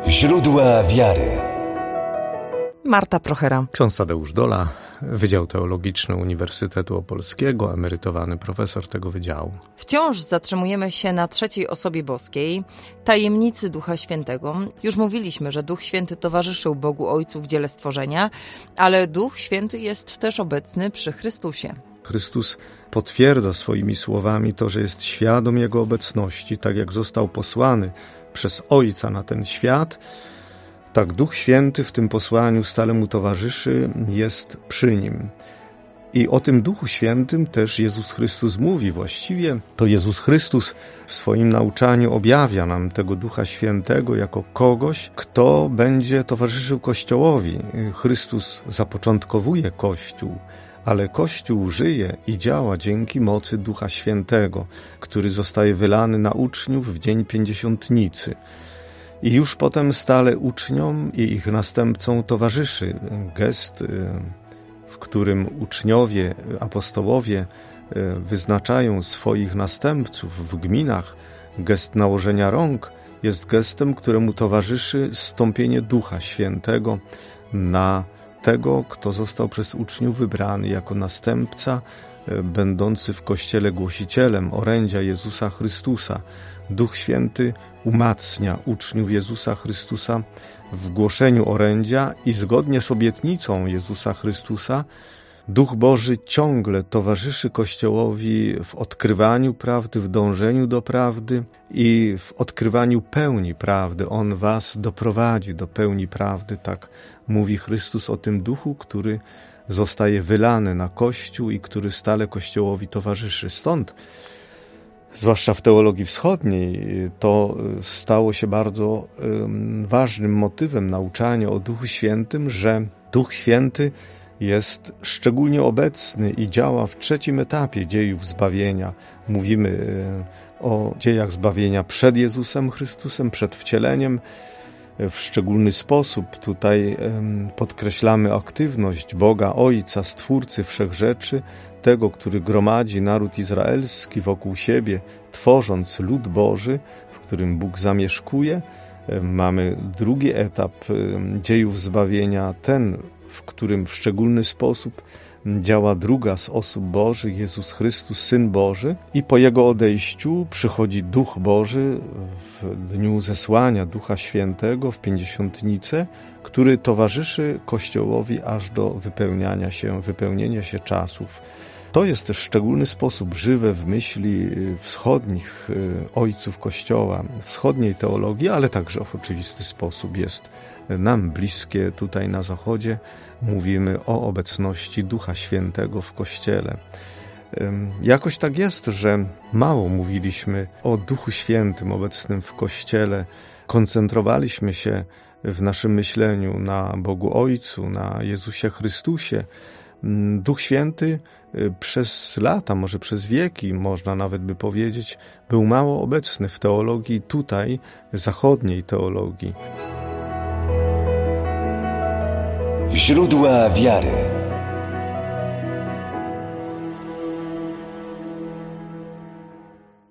Źródła wiary. Marta Prochera. Ksiądz Tadeusz Dola, Wydział Teologiczny Uniwersytetu Opolskiego, emerytowany profesor tego wydziału. Wciąż zatrzymujemy się na trzeciej osobie boskiej, tajemnicy Ducha Świętego. Już mówiliśmy, że Duch Święty towarzyszył Bogu Ojcu w dziele stworzenia, ale Duch Święty jest też obecny przy Chrystusie. Chrystus potwierdza swoimi słowami to, że jest świadom Jego obecności, tak jak został posłany przez Ojca na ten świat, tak Duch Święty w tym posłaniu stale mu towarzyszy, jest przy nim. I o tym Duchu Świętym też Jezus Chrystus mówi. Właściwie to Jezus Chrystus w swoim nauczaniu objawia nam tego Ducha Świętego jako kogoś, kto będzie towarzyszył Kościołowi. Chrystus zapoczątkowuje Kościół, ale Kościół żyje i działa dzięki mocy Ducha Świętego, który zostaje wylany na uczniów w dzień Pięćdziesiątnicy. I już potem stale uczniom i ich następcom towarzyszy gest, w którym uczniowie, apostołowie wyznaczają swoich następców w gminach. Gest nałożenia rąk jest gestem, któremu towarzyszy zstąpienie Ducha Świętego na tego, kto został przez uczniów wybrany jako następca, będący w Kościele głosicielem orędzia Jezusa Chrystusa. Duch Święty umacnia uczniów Jezusa Chrystusa w głoszeniu orędzia i zgodnie z obietnicą Jezusa Chrystusa Duch Boży ciągle towarzyszy Kościołowi w odkrywaniu prawdy, w dążeniu do prawdy i w odkrywaniu pełni prawdy. On was doprowadzi do pełni prawdy, tak mówi Chrystus o tym Duchu, który zostaje wylany na Kościół i który stale Kościołowi towarzyszy. Stąd, zwłaszcza w teologii wschodniej, to stało się bardzo ważnym motywem nauczania o Duchu Świętym, że Duch Święty jest szczególnie obecny i działa w trzecim etapie dziejów zbawienia. Mówimy o dziejach zbawienia przed Jezusem Chrystusem, przed wcieleniem. W szczególny sposób tutaj podkreślamy aktywność Boga Ojca, Stwórcy wszechrzeczy, tego, który gromadzi naród izraelski wokół siebie, tworząc lud Boży, w którym Bóg zamieszkuje. Mamy drugi etap dziejów zbawienia, ten, w którym w szczególny sposób działa druga z osób Bożych, Jezus Chrystus, Syn Boży, i po Jego odejściu przychodzi Duch Boży w dniu zesłania Ducha Świętego w Pięćdziesiątnicę, który towarzyszy Kościołowi aż do wypełnienia się czasów. To jest też w szczególny sposób żywe w myśli wschodnich ojców Kościoła, wschodniej teologii, ale także w oczywisty sposób jest nam bliskie tutaj na Zachodzie. Mówimy o obecności Ducha Świętego w Kościele. Jakoś tak jest, że mało mówiliśmy o Duchu Świętym obecnym w Kościele. Koncentrowaliśmy się w naszym myśleniu na Bogu Ojcu, na Jezusie Chrystusie. Duch Święty przez lata, może przez wieki, można nawet by powiedzieć, był mało obecny w teologii tutaj, zachodniej teologii. Źródła wiary.